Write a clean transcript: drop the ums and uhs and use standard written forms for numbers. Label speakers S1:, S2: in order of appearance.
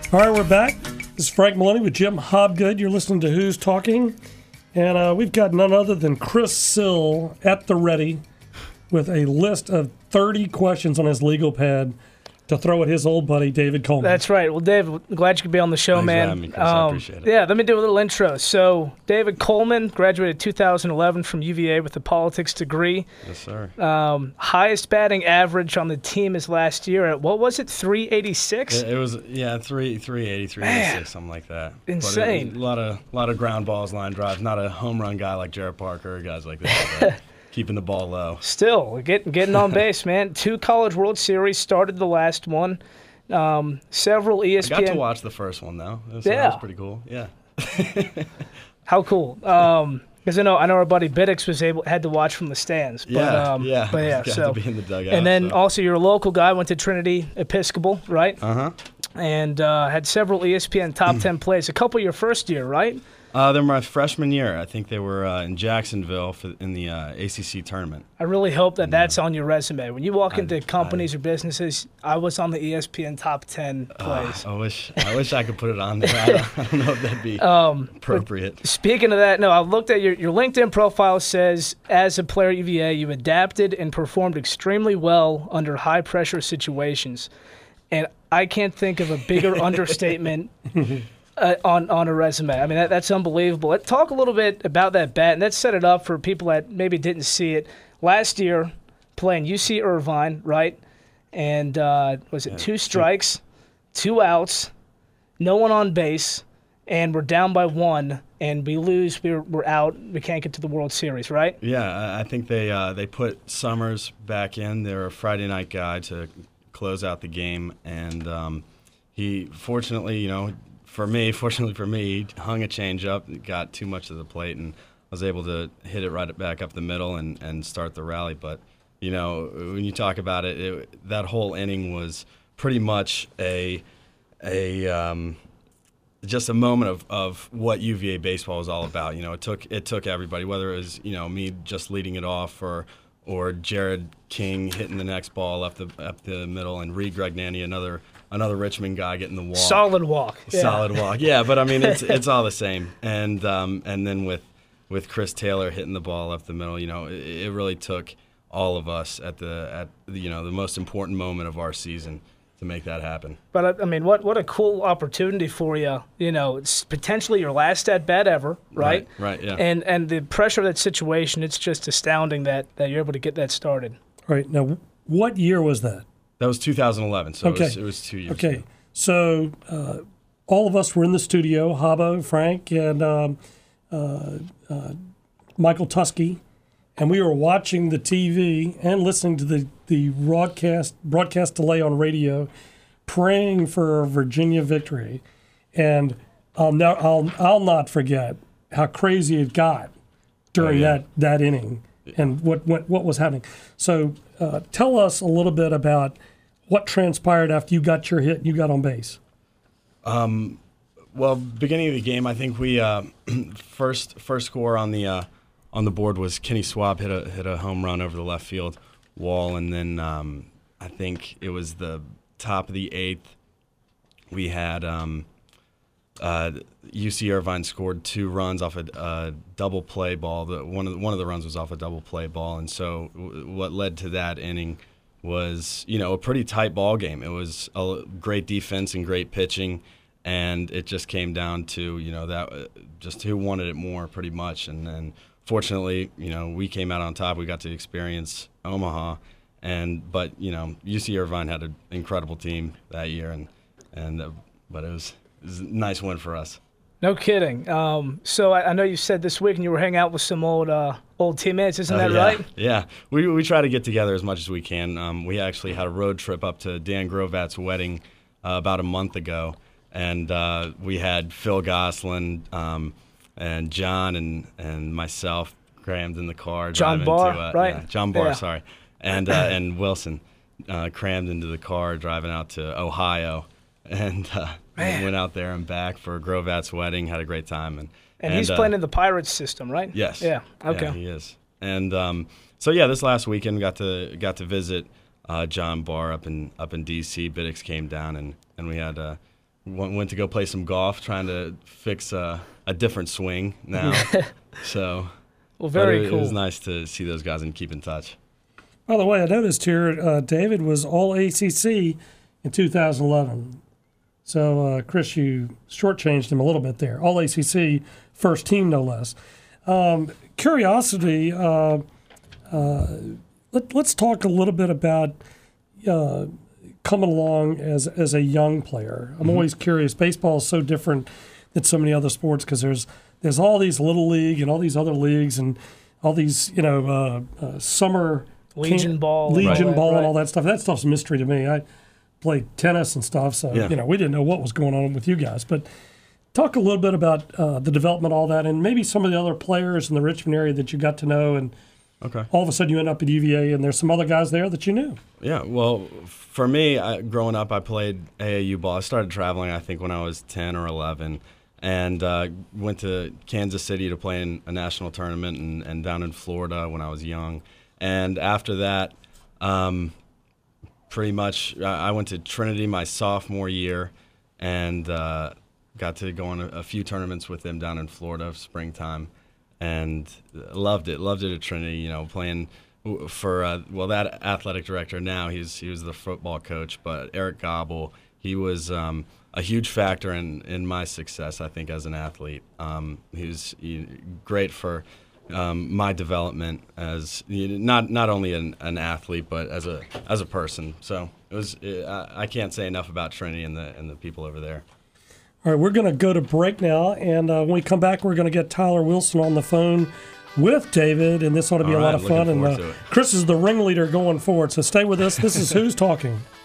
S1: All right, we're back. This is Frank Maloney with Jim Hobgood. You're listening to Who's Talking. And we've got none other than Chris Sill at the ready with a list of 30 questions on his legal pad to throw at his old buddy, David Coleman.
S2: That's right. Well, Dave, glad you could be on the show,
S3: Thanks
S2: man.
S3: for having me, Chris. I appreciate it.
S2: Yeah, let me do a little intro. So, David Coleman graduated 2011 from UVA with a politics degree.
S3: Yes, sir.
S2: Highest batting average on the team is last year at, what was it, 386?
S3: It was, 380, 386, something like that.
S2: Insane.
S3: But a lot of ground balls, line drives. Not a home run guy like Jared Parker or guys like that. But keeping the ball low.
S2: Still, getting on base, man. 2 College World Series, started the last one. Several ESPN.
S3: I got to watch the first one, though. So that was pretty cool. Yeah.
S2: How cool. Because I know our buddy Biddix had to watch from the stands. But,
S3: Got
S2: so
S3: to be in the dugout.
S2: And then also you're a local guy, went to Trinity Episcopal, right?
S3: Uh-huh.
S2: And had several ESPN top 10 plays. A couple your first year, right?
S3: They're my freshman year. I think they were in Jacksonville in the ACC tournament.
S2: I really hope that that's on your resume. When you walk into companies or businesses, I was on the ESPN top 10 plays.
S3: I wish I could put it on there. I don't know if that'd be appropriate.
S2: Speaking of that, no, I looked at your LinkedIn profile. Says, as a player at UVA, you adapted and performed extremely well under high-pressure situations. And I can't think of a bigger understatement on a resume. I mean, that's unbelievable. Talk a little bit about that bat, and let's set it up for people that maybe didn't see it. Last year, playing UC Irvine, right? And was it 2 strikes, 2 outs, no one on base, and we're down by 1, and we lose. We're out. We can't get to the World Series, right?
S3: Yeah, I think they put Summers back in. They're a Friday night guy to close out the game, and he fortunately for me, he hung a change up, got too much to the plate, and was able to hit it right back up the middle and start the rally. But, when you talk about it, that whole inning was pretty much just a moment of what UVA baseball was all about. It took everybody, whether it was, me just leading it off or Jared King hitting the next ball up the middle, and Reed Gregnani, another Richmond guy getting the walk.
S2: Solid walk.
S3: Yeah, but I mean it's all the same. And then with Chris Taylor hitting the ball up the middle, it really took all of us at the most important moment of our season to make that happen.
S2: But I mean, what a cool opportunity for you. It's potentially your last at bat ever, right?
S3: Right. Yeah.
S2: And the pressure of that situation, it's just astounding that you're able to get that started.
S1: All right. Now, what year was that?
S3: That was 2011, so it was 2 years ago.
S1: So all of us were in the studio, Habbo, Frank, and Michael Tusky, and we were watching the TV and listening to the broadcast delay on radio, praying for a Virginia victory. And I'll not forget how crazy it got during that inning and what was happening. So tell us a little bit about what transpired after you got your hit and you got on base.
S3: Well, beginning of the game, I think we first score on the board was Kenny Swab hit a home run over the left field wall, and then I think it was the top of the 8th. We had UC Irvine scored 2 runs off a double play ball. One of the runs was off a double play ball, and so what led to that inning was a pretty tight ball game. It was a great defense and great pitching, and it just came down to that just who wanted it more pretty much. And then fortunately we came out on top. We got to experience Omaha, but UC Irvine had an incredible team that year, but it was a nice win for us.
S2: No kidding. So I know you said this week and you were hanging out with some old teammates, isn't that right?
S3: Yeah. We try to get together as much as we can. We actually had a road trip up to Dan Grovat's wedding about a month ago, and we had Phil Gosselin and John and myself crammed in the car.
S2: John Barr, right?
S3: Yeah, John Barr, sorry. And Wilson crammed into the car driving out to Ohio. And we went out there and back for Grovat's wedding, had a great time.
S2: And he's playing in the Pirates system, right?
S3: Yes.
S2: Yeah, okay.
S3: Yeah, he is. And this last weekend got to visit John Barr up in D.C. Biddix came down, and we had went to go play some golf, trying to fix a different swing now. So,
S2: well, very cool.
S3: It was nice to see those guys and keep in touch.
S1: By the way, I noticed here David was All ACC in 2011. So, Chris, you shortchanged him a little bit there. All ACC, first team, no less. Curiosity, let's talk a little bit about coming along as a young player. I'm always curious. Baseball is so different than so many other sports because there's all these little league and all these other leagues and all these summer
S2: Legion ball,
S1: and all that stuff. That stuff's a mystery to me. I played tennis and stuff, so we didn't know what was going on with you guys. But talk a little bit about the development, all that, and maybe some of the other players in the Richmond area that you got to know. And all of a sudden you end up at UVA, and there's some other guys there that you knew. Yeah,
S3: well, for me, growing up, I played AAU ball. I started traveling, I think, when I was 10 or 11, and went to Kansas City to play in a national tournament and down in Florida when I was young. And after that, pretty much I went to Trinity my sophomore year and got to go on a few tournaments with them down in Florida springtime, and loved it at Trinity, playing for that athletic director now, he was the football coach, but Eric Gobble, he was a huge factor in my success, I think, as an athlete. He was great for my development as not only an athlete but as a person. So I can't say enough about Trinity and the people over there.
S1: All right, we're going to go to break now, and when we come back, we're going to get Tyler Wilson on the phone with David, and this ought to be a lot of fun. And Chris is the ringleader going forward, so stay with us. This is Who's Talking.